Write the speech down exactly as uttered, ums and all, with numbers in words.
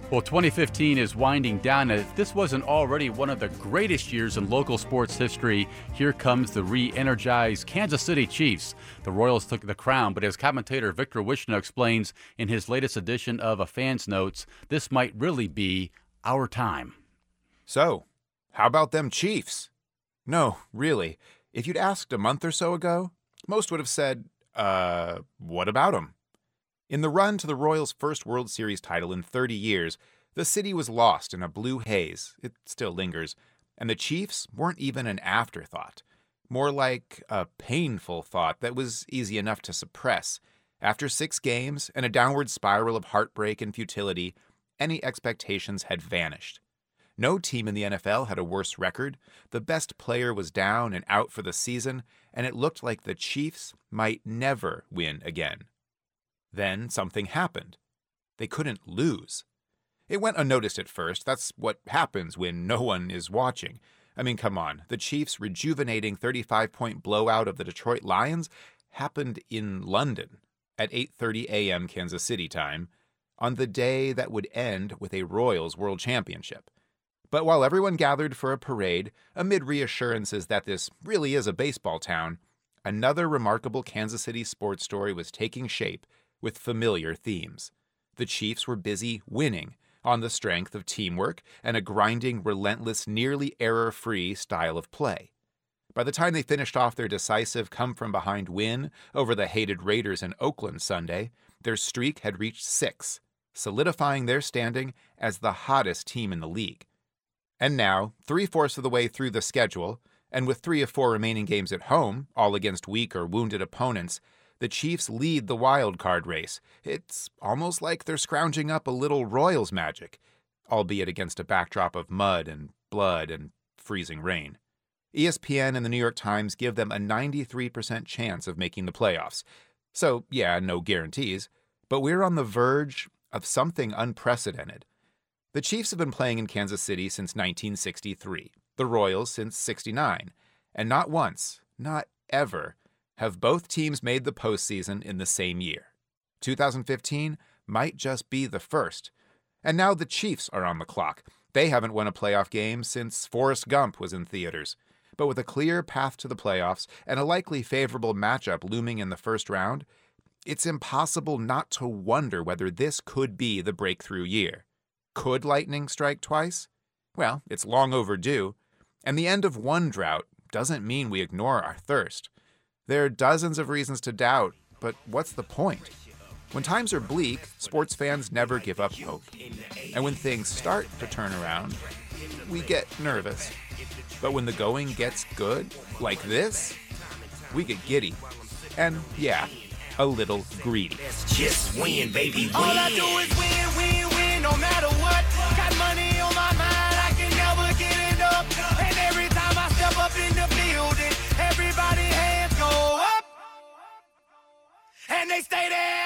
Well, twenty fifteen is winding down, and if this wasn't already one of the greatest years in local sports history, here comes the re-energized Kansas City Chiefs. The Royals took the crown, but as commentator Victor Wishna explains in his latest edition of A Fan's Notes, this might really be our time. So, how about them Chiefs? No, really. If you'd asked a month or so ago, most would have said, uh, what about them? In the run to the Royals' first World Series title in thirty years, the city was lost in a blue haze. It still lingers. And the Chiefs weren't even an afterthought. More like a painful thought that was easy enough to suppress. After six games and a downward spiral of heartbreak and futility, any expectations had vanished. No team in the N F L had a worse record. The best player was down and out for the season, and it looked like the Chiefs might never win again. Then something happened. They couldn't lose. It went unnoticed at first. That's what happens when no one is watching. I mean, come on. The Chiefs' rejuvenating thirty-five point blowout of the Detroit Lions happened in London at eight thirty a.m. Kansas City time on the day that would end with a Royals World Championship. But while everyone gathered for a parade, amid reassurances that this really is a baseball town, another remarkable Kansas City sports story was taking shape with familiar themes. The Chiefs were busy winning on the strength of teamwork and a grinding, relentless, nearly error-free style of play. By the time they finished off their decisive come-from-behind win over the hated Raiders in Oakland Sunday, their streak had reached six, solidifying their standing as the hottest team in the league. And now, three-fourths of the way through the schedule, and with three of four remaining games at home, all against weak or wounded opponents, the Chiefs lead the wild card race. It's almost like they're scrounging up a little Royals magic, albeit against a backdrop of mud and blood and freezing rain. E S P N and the New York Times give them a ninety-three percent chance of making the playoffs. So, yeah, no guarantees, but we're on the verge of something unprecedented. The Chiefs have been playing in Kansas City since nineteen sixty-three, the Royals since sixty-nine, and not once, not ever, have both teams made the postseason in the same year. two thousand fifteen might just be the first. And now the Chiefs are on the clock. They haven't won a playoff game since Forrest Gump was in theaters. But with a clear path to the playoffs and a likely favorable matchup looming in the first round, it's impossible not to wonder whether this could be the breakthrough year. Could lightning strike twice? Well, it's long overdue. And the end of one drought doesn't mean we ignore our thirst. There are dozens of reasons to doubt, but what's the point? When times are bleak, sports fans never give up hope. And when things start to turn around, we get nervous. But when the going gets good, like this, we get giddy. And yeah, a little greedy. Let's just win, baby, win. All I do is win, win, win, no matter what. Got money on my mind, I can never get enough. And every time I step up in the building, everybody hands go up. And they stay there.